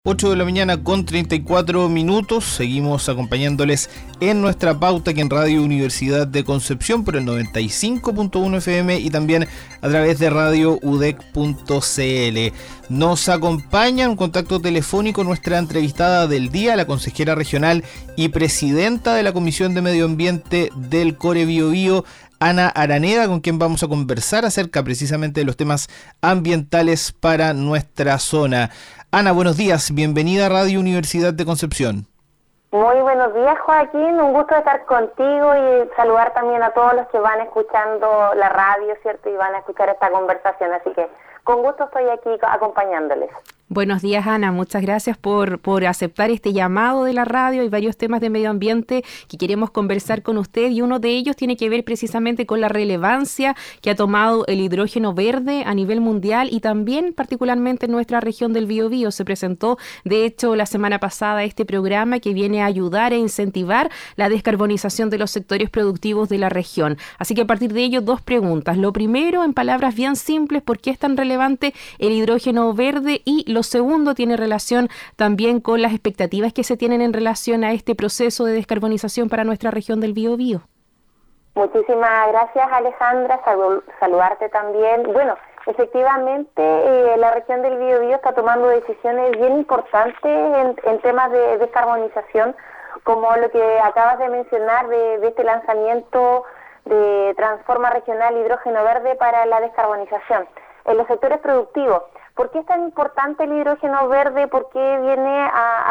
8 de la mañana con 34 minutos, seguimos acompañándoles en nuestra pauta aquí en Radio Universidad de Concepción por el 95.1 FM y también a través de Radio UDEC.cl. Nos acompaña en contacto telefónico nuestra entrevistada del día, la consejera regional y presidenta de la Comisión de Medio Ambiente del Core Biobío, Ana Araneda, con quien vamos a conversar acerca precisamente de los temas ambientales para nuestra zona. Ana, buenos días, bienvenida a Radio Universidad de Concepción. Muy buenos días, Joaquín, un gusto estar contigo y saludar también a todos los que van escuchando la radio, ¿cierto? Y van a escuchar esta conversación, así que con gusto estoy aquí acompañándoles. Buenos días, Ana. Muchas gracias por aceptar este llamado de la radio. Hay varios temas de medio ambiente que queremos conversar con usted y uno de ellos tiene que ver precisamente con la relevancia que ha tomado el hidrógeno verde a nivel mundial y también particularmente en nuestra región del Biobío. Se presentó, de hecho, la semana pasada este programa que viene a ayudar e incentivar la descarbonización de los sectores productivos de la región. Así que a partir de ello, dos preguntas. Lo primero, en palabras bien simples, ¿por qué es tan relevante el hidrógeno verde? Y lo segundo tiene relación también con las expectativas que se tienen en relación a este proceso de descarbonización para nuestra región del Biobío. Muchísimas gracias, Alejandra, saludarte también. Bueno, efectivamente la región del Biobío está tomando decisiones bien importantes en temas de descarbonización, como lo que acabas de mencionar de este lanzamiento de Transforma Regional Hidrógeno Verde para la descarbonización en los sectores productivos. ¿Por qué es tan importante el hidrógeno verde? ¿Por qué viene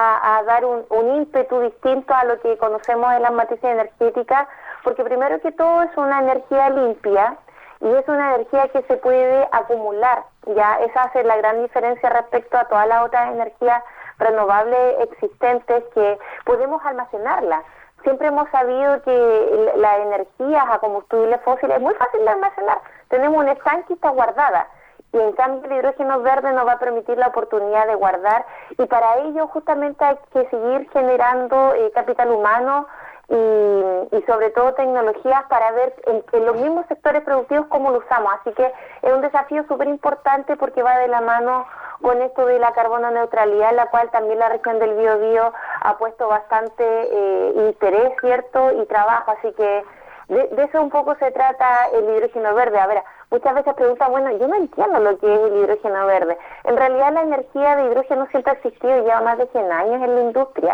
a dar un ímpetu distinto a lo que conocemos en las matrices energéticas? Porque primero que todo es una energía limpia y es una energía que se puede acumular. Ya esa hace la gran diferencia respecto a todas las otras energías renovables existentes que podemos almacenarlas. Siempre hemos sabido que la energía a combustibles fósiles es muy fácil de almacenar. Tenemos un estanque y está guardada. Y en cambio el hidrógeno verde nos va a permitir la oportunidad de guardar y para ello justamente hay que seguir generando capital humano y sobre todo tecnologías para ver en los mismos sectores productivos cómo lo usamos. Así que es un desafío súper importante porque va de la mano con esto de la carbono neutralidad, en la cual también la región del Biobío ha puesto bastante interés, ¿cierto? Y trabajo, así que de eso un poco se trata el hidrógeno verde. A ver, muchas veces preguntan, bueno, yo no entiendo lo que es el hidrógeno verde. En realidad la energía de hidrógeno siempre ha existido, lleva más de 100 años en la industria,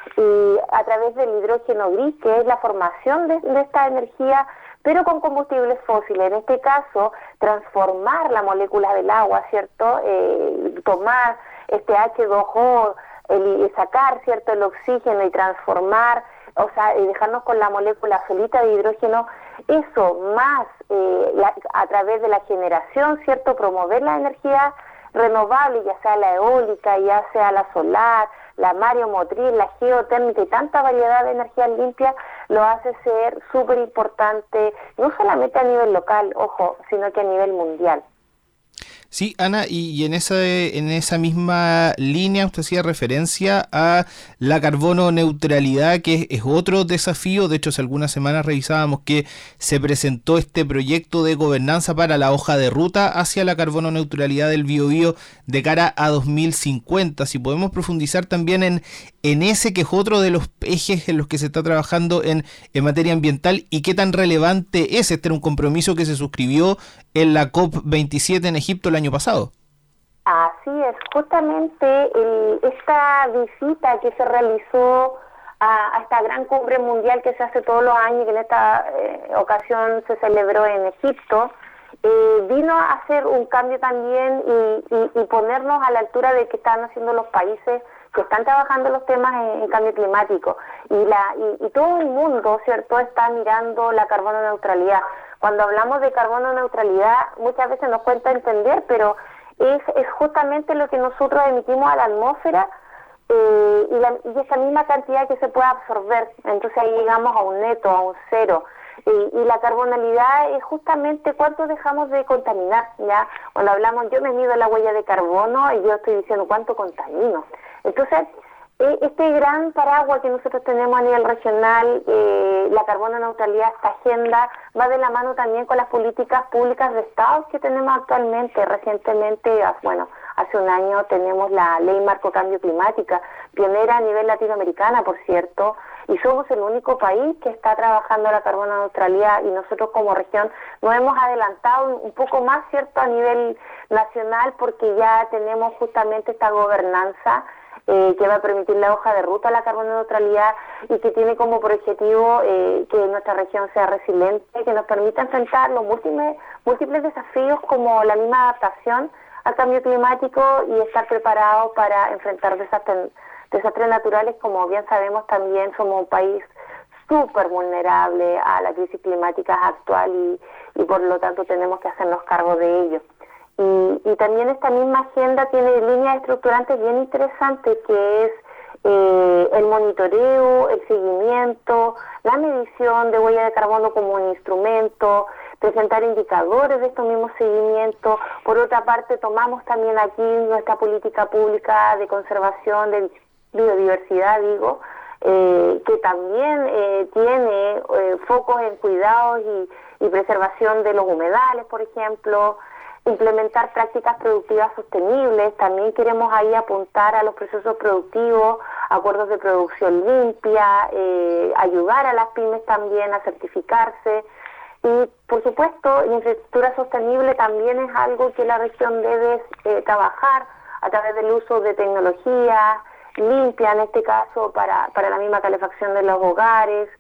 y a través del hidrógeno gris, que es la formación de esta energía, pero con combustibles fósiles. En este caso, transformar la molécula del agua, ¿cierto? Tomar este H2O, sacar, ¿cierto?, el oxígeno y transformar, o sea, dejarnos con la molécula solita de hidrógeno, eso más a través de la generación, ¿cierto?, promover la energía renovable, ya sea la eólica, ya sea la solar, la mareomotriz, la geotérmica y tanta variedad de energías limpias, lo hace ser súper importante, no solamente a nivel local, ojo, sino que a nivel mundial. Sí, Ana, y en esa misma línea usted hacía referencia a la carbono neutralidad, que es otro desafío. De hecho, hace algunas semanas revisábamos que se presentó este proyecto de gobernanza para la hoja de ruta hacia la carbono neutralidad del Biobío de cara a 2050. Si podemos profundizar también en ese, que es otro de los ejes en los que se está trabajando en materia ambiental, y qué tan relevante es. Este era un compromiso que se suscribió en la COP27 en Egipto el año pasado. Así es, justamente esta visita que se realizó a esta gran cumbre mundial que se hace todos los años, que en esta ocasión se celebró en Egipto, vino a hacer un cambio también y ponernos a la altura de que están haciendo los países que están trabajando los temas en cambio climático. Y todo el mundo, ¿cierto?, está mirando la carbono neutralidad. Cuando hablamos de carbono neutralidad, muchas veces nos cuesta entender, pero es justamente lo que nosotros emitimos a la atmósfera y esa misma cantidad que se puede absorber. Entonces ahí llegamos a un neto, a un cero. Y la carbonalidad es justamente cuánto dejamos de contaminar, ¿ya? Cuando hablamos, yo me mido la huella de carbono y yo estoy diciendo cuánto contamino. Entonces, este gran paraguas que nosotros tenemos a nivel regional, la carbono neutralidad, esta agenda, va de la mano también con las políticas públicas de Estado que tenemos actualmente. Recientemente, bueno, Hace un año tenemos la Ley Marco Cambio Climática, pionera a nivel latinoamericana, por cierto, y somos el único país que está trabajando la carbono neutralidad, y nosotros como región nos hemos adelantado un poco más, ¿cierto?, a nivel nacional, porque ya tenemos justamente esta gobernanza que va a permitir la hoja de ruta a la carbono neutralidad y que tiene como por objetivo que nuestra región sea resiliente, que nos permita enfrentar los múltiples desafíos como la misma adaptación al cambio climático y estar preparados para enfrentar desastres naturales. Como bien sabemos, también somos un país súper vulnerable a la crisis climática actual y por lo tanto tenemos que hacernos cargo de ello. Y también esta misma agenda tiene líneas estructurantes bien interesantes, que es el monitoreo, el seguimiento, la medición de huella de carbono como un instrumento, presentar indicadores de estos mismos seguimientos. Por otra parte, tomamos también aquí nuestra política pública de conservación de biodiversidad, que también tiene focos en cuidados y preservación de los humedales, por ejemplo. Implementar prácticas productivas sostenibles, también queremos ahí apuntar a los procesos productivos, acuerdos de producción limpia, ayudar a las pymes también a certificarse y, por supuesto, la infraestructura sostenible también es algo que la región debe trabajar a través del uso de tecnología limpia, en este caso para la misma calefacción de los hogares,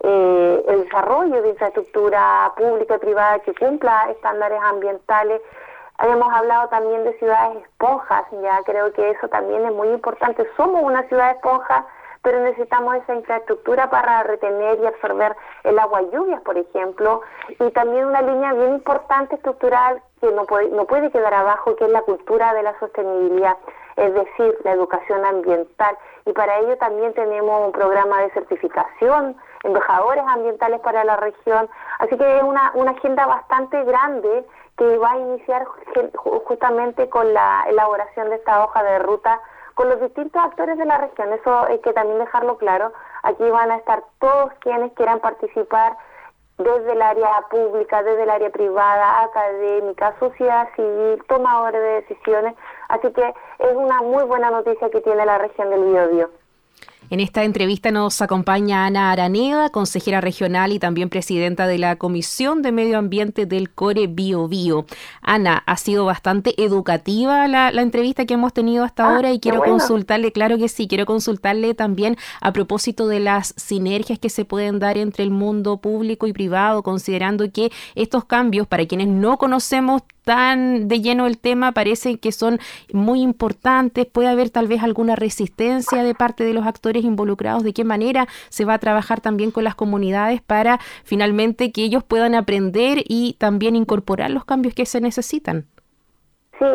el desarrollo de infraestructura pública y privada que cumpla estándares ambientales. Hemos hablado también de ciudades esponjas, ya creo que eso también es muy importante. Somos una ciudad esponja, pero necesitamos esa infraestructura para retener y absorber el agua y lluvias, por ejemplo, y también una línea bien importante estructural que no puede quedar abajo, que es la cultura de la sostenibilidad, es decir, la educación ambiental, y para ello también tenemos un programa de certificación, embajadores ambientales para la región, así que es una agenda bastante grande que va a iniciar justamente con la elaboración de esta hoja de ruta con los distintos actores de la región. Eso hay que también dejarlo claro. Aquí van a estar todos quienes quieran participar, desde el área pública, desde el área privada, académica, sociedad civil, tomadores de decisiones. Así que es una muy buena noticia que tiene la región del Biobío. En esta entrevista nos acompaña Ana Araneda, consejera regional y también presidenta de la Comisión de Medio Ambiente del Core Biobío. Ana, ha sido bastante educativa la entrevista que hemos tenido hasta ahora y quiero consultarle, claro que sí, quiero consultarle también a propósito de las sinergias que se pueden dar entre el mundo público y privado, considerando que estos cambios, para quienes no conocemos tan de lleno el tema, parecen que son muy importantes. Puede haber tal vez alguna resistencia de parte de los actores involucrados. ¿De qué manera se va a trabajar también con las comunidades para finalmente que ellos puedan aprender y también incorporar los cambios que se necesitan? Sí,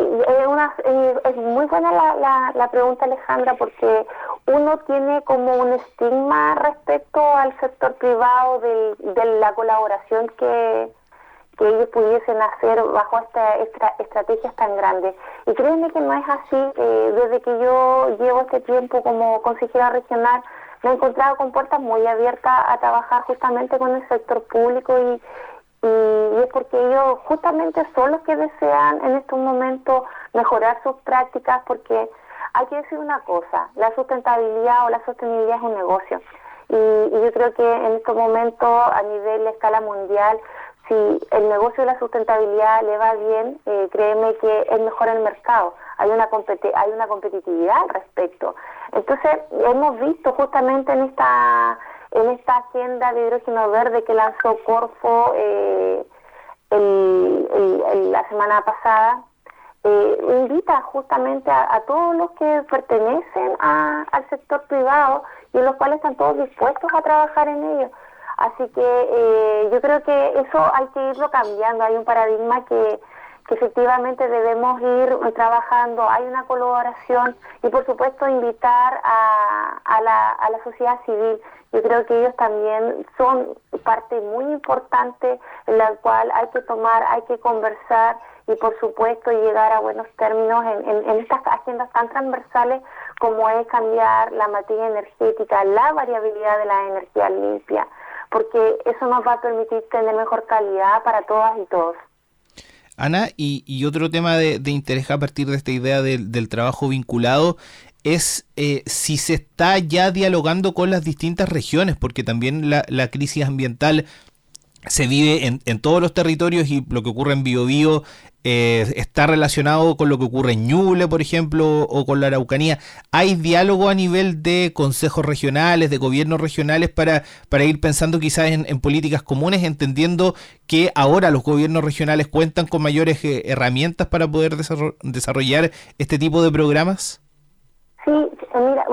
es muy buena la pregunta, Alejandra, porque uno tiene como un estigma respecto al sector privado de la colaboración que ellos pudiesen hacer bajo estrategias tan grandes. Y créanme que no es así. Desde que yo llevo este tiempo como consejera regional, me he encontrado con puertas muy abiertas a trabajar justamente con el sector público y es porque ellos justamente son los que desean en estos momentos mejorar sus prácticas, porque hay que decir una cosa, la sustentabilidad o la sostenibilidad es un negocio. Y yo creo que en estos momentos, a nivel de escala mundial, si el negocio de la sustentabilidad le va bien, créeme que es mejor el mercado. Hay una competitividad al respecto. Entonces, hemos visto justamente en esta agenda de hidrógeno verde que lanzó Corfo la semana pasada, invita justamente a todos los que pertenecen al sector privado y en los cuales están todos dispuestos a trabajar en ello. Así que yo creo que eso hay que irlo cambiando. Hay un paradigma que efectivamente debemos ir trabajando. Hay una colaboración y, por supuesto, invitar a la sociedad civil. Yo creo que ellos también son parte muy importante en la cual hay que tomar, hay que conversar y, por supuesto, llegar a buenos términos en estas agendas tan transversales como es cambiar la materia energética, la variabilidad de la energía limpia, porque eso nos va a permitir tener mejor calidad para todas y todos. Ana, y otro tema de interés a partir de esta idea del trabajo vinculado es si se está ya dialogando con las distintas regiones, porque también la crisis ambiental se vive en todos los territorios y lo que ocurre en Biobío está relacionado con lo que ocurre en Ñuble, por ejemplo, o con la Araucanía. ¿Hay diálogo a nivel de consejos regionales, de gobiernos regionales para ir pensando quizás en políticas comunes, entendiendo que ahora los gobiernos regionales cuentan con mayores herramientas para poder desarrollar este tipo de programas? Sí, mira,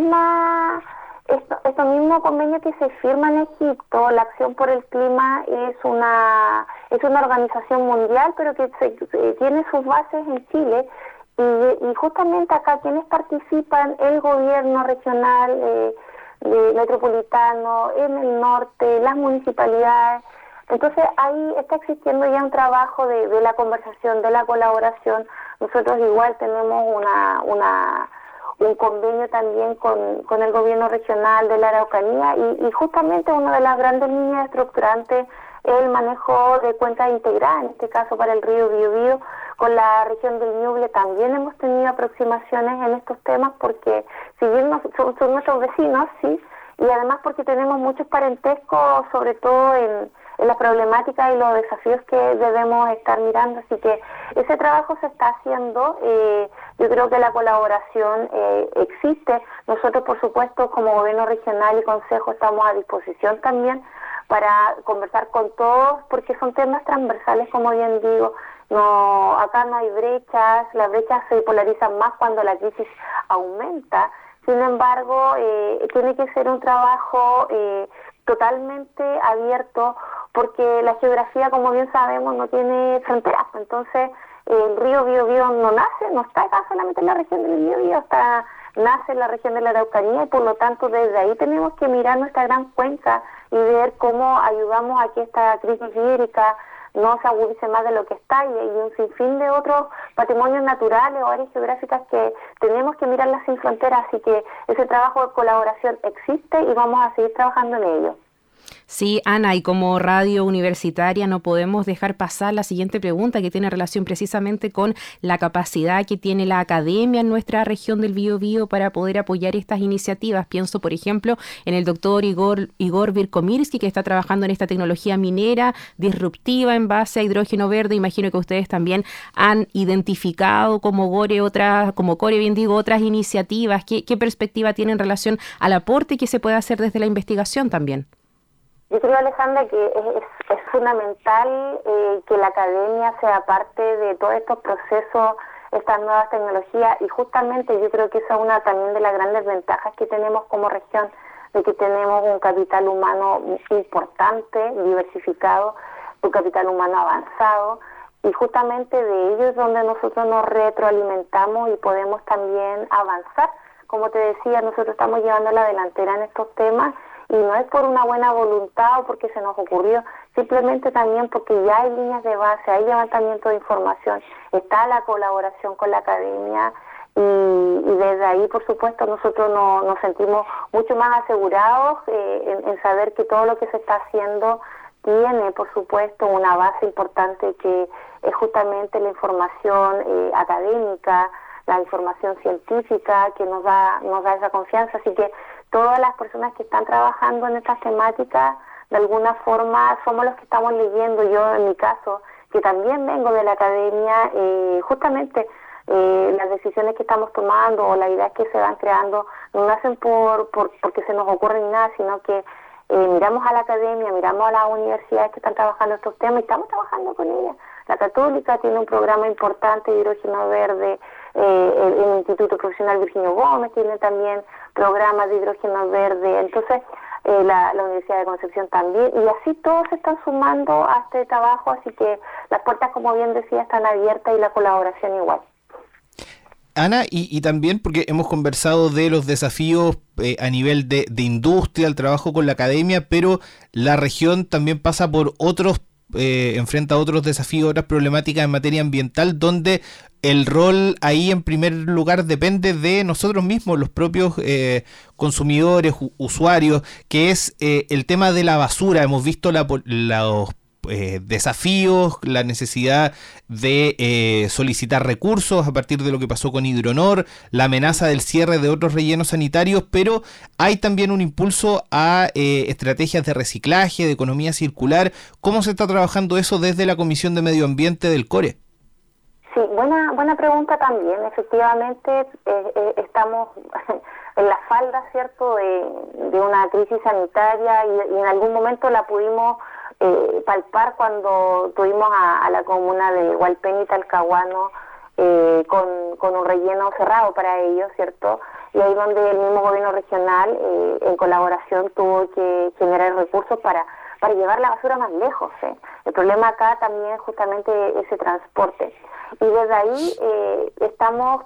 esto mismo convenio que se firma en Egipto, la Acción por el Clima es una organización mundial, pero que tiene sus bases en Chile, y justamente acá quienes participan, el gobierno regional, metropolitano, en el norte, las municipalidades. Entonces ahí está existiendo ya un trabajo de la conversación, de la colaboración. Nosotros igual tenemos un convenio también con el gobierno regional de la Araucanía, y justamente una de las grandes líneas estructurantes es el manejo de cuencas integradas, en este caso para el río Biobío. Con la región del Ñuble también hemos tenido aproximaciones en estos temas, porque si bien son nuestros vecinos, sí, y además porque tenemos muchos parentescos, sobre todo en las problemáticas y los desafíos que debemos estar mirando. Así que ese trabajo se está haciendo. Yo creo que la colaboración existe. Nosotros, por supuesto, como gobierno regional y consejo, estamos a disposición también para conversar con todos, porque son temas transversales, como bien digo. Acá no hay brechas, las brechas se polarizan más cuando la crisis aumenta. Sin embargo, tiene que ser un trabajo totalmente abierto, porque la geografía, como bien sabemos, no tiene fronteras. Entonces, el río Biobío no está acá solamente en la región del Biobío, nace en la región de la Araucanía, y por lo tanto desde ahí tenemos que mirar nuestra gran cuenca y ver cómo ayudamos a que esta crisis hídrica no se agudice más de lo que está, y un sinfín de otros patrimonios naturales o áreas geográficas que tenemos que mirarlas sin fronteras. Así que ese trabajo de colaboración existe y vamos a seguir trabajando en ello. Sí, Ana, y como radio universitaria no podemos dejar pasar la siguiente pregunta, que tiene relación precisamente con la capacidad que tiene la academia en nuestra región del Biobío para poder apoyar estas iniciativas. Pienso, por ejemplo, en el doctor Igor Virkomirsky, que está trabajando en esta tecnología minera disruptiva en base a hidrógeno verde. Imagino que ustedes también han identificado como CORE otras iniciativas. ¿Qué perspectiva tienen en relación al aporte que se puede hacer desde la investigación también? Yo creo, Alejandra, que es fundamental que la academia sea parte de todos estos procesos, estas nuevas tecnologías, y justamente yo creo que esa es una también de las grandes ventajas que tenemos como región, de que tenemos un capital humano importante, diversificado, un capital humano avanzado, y justamente de ello es donde nosotros nos retroalimentamos y podemos también avanzar. Como te decía, nosotros estamos llevando la delantera en estos temas, y no es por una buena voluntad o porque se nos ocurrió, simplemente también porque ya hay líneas de base, hay levantamiento de información, está la colaboración con la academia, y desde ahí, por supuesto, nosotros nos sentimos mucho más asegurados en saber que todo lo que se está haciendo tiene, por supuesto, una base importante, que es justamente la información académica, la información científica, que nos da esa confianza. Así que todas las personas que están trabajando en estas temáticas, de alguna forma, somos los que estamos leyendo. Yo, en mi caso, que también vengo de la academia, justamente las decisiones que estamos tomando o las ideas que se van creando no nacen porque se nos ocurre ni nada, sino que miramos a la academia, miramos a las universidades que están trabajando estos temas y estamos trabajando con ellas. La Católica tiene un programa importante de hidrógeno verde, el Instituto Profesional Virginio Gómez tiene también programas de hidrógeno verde, entonces la Universidad de Concepción también, y así todos se están sumando a este trabajo, así que las puertas, como bien decía, están abiertas, y la colaboración igual. Ana, y también porque hemos conversado de los desafíos a nivel de industria, el trabajo con la academia, pero la región también pasa por enfrenta otros desafíos, otras problemáticas en materia ambiental, donde el rol ahí en primer lugar depende de nosotros mismos, los propios consumidores, usuarios, que es el tema de la basura. Hemos visto los desafíos, la necesidad de solicitar recursos a partir de lo que pasó con Hidronor, la amenaza del cierre de otros rellenos sanitarios, pero hay también un impulso a estrategias de reciclaje, de economía circular. ¿Cómo se está trabajando eso desde la Comisión de Medio Ambiente del CORE? Sí, buena pregunta también. Efectivamente, estamos en la falda, ¿cierto?, de una crisis sanitaria y en algún momento la pudimos palpar cuando tuvimos a la comuna de Hualpén y Talcahuano con un relleno cerrado para ellos, ¿cierto? Y ahí donde el mismo gobierno regional, en colaboración, tuvo que generar recursos para llevar la basura más lejos. El problema acá también justamente ese transporte. Y desde ahí estamos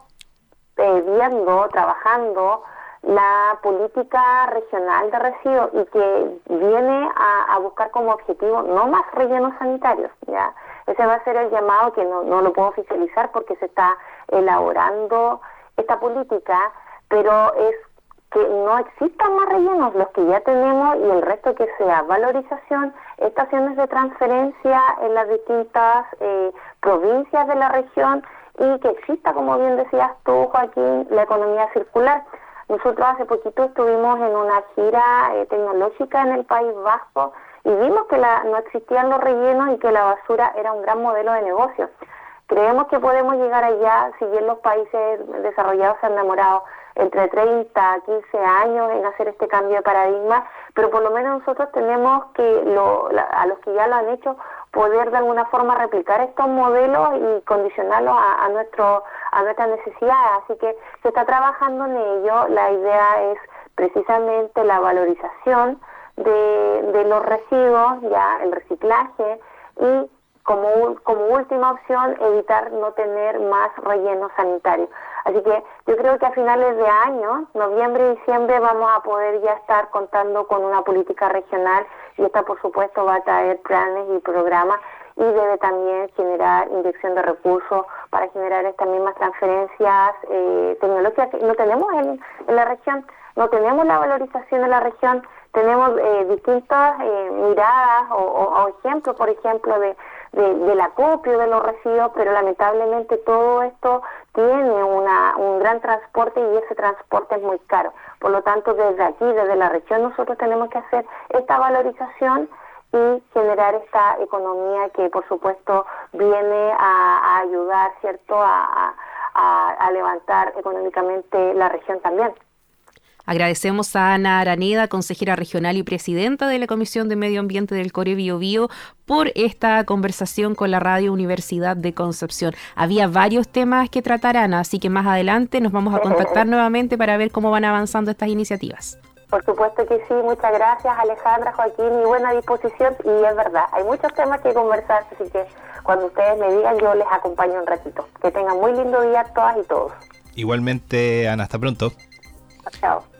trabajando la política regional de residuos y que viene a buscar como objetivo no más rellenos sanitarios, ¿ya? Ese va a ser el llamado, que no lo puedo oficializar porque se está elaborando esta política, pero es que no existan más rellenos, los que ya tenemos, y el resto que sea valorización, estaciones de transferencia en las distintas provincias de la región, y que exista, como bien decías tú, Joaquín, la economía circular. Nosotros hace poquito estuvimos en una gira tecnológica en el País Vasco y vimos que no existían los rellenos y que la basura era un gran modelo de negocio. Creemos que podemos llegar allá, si bien los países desarrollados se han demorado entre 30 a 15 años en hacer este cambio de paradigma, pero por lo menos nosotros tenemos que, a los que ya lo han hecho, poder de alguna forma replicar estos modelos y condicionarlos a nuestras necesidades. Así que se está trabajando en ello. La idea es precisamente la valorización de los residuos, ya el reciclaje, y como última opción evitar no tener más relleno sanitario. Así que yo creo que a finales de año, noviembre y diciembre, vamos a poder ya estar contando con una política regional, y esta por supuesto va a traer planes y programas, y debe también generar inyección de recursos para generar estas mismas transferencias tecnológicas que no tenemos en la región. No tenemos la valorización en la región, tenemos distintas miradas o ejemplos, por ejemplo, del acopio de los residuos, pero lamentablemente todo esto tiene un gran transporte y ese transporte es muy caro. Por lo tanto, desde aquí, desde la región, nosotros tenemos que hacer esta valorización y generar esta economía que, por supuesto, viene a ayudar, ¿cierto?, a levantar económicamente la región también. Agradecemos a Ana Araneda, consejera regional y presidenta de la Comisión de Medio Ambiente del CORE Biobío, por esta conversación con la Radio Universidad de Concepción. Había varios temas que tratar, Ana, así que más adelante nos vamos a contactar nuevamente para ver cómo van avanzando estas iniciativas. Por supuesto que sí, muchas gracias, Alejandra, Joaquín, y buena disposición. Y es verdad, hay muchos temas que conversar, así que cuando ustedes me digan, yo les acompaño un ratito. Que tengan muy lindo día todas y todos. Igualmente, Ana, hasta pronto. Chao.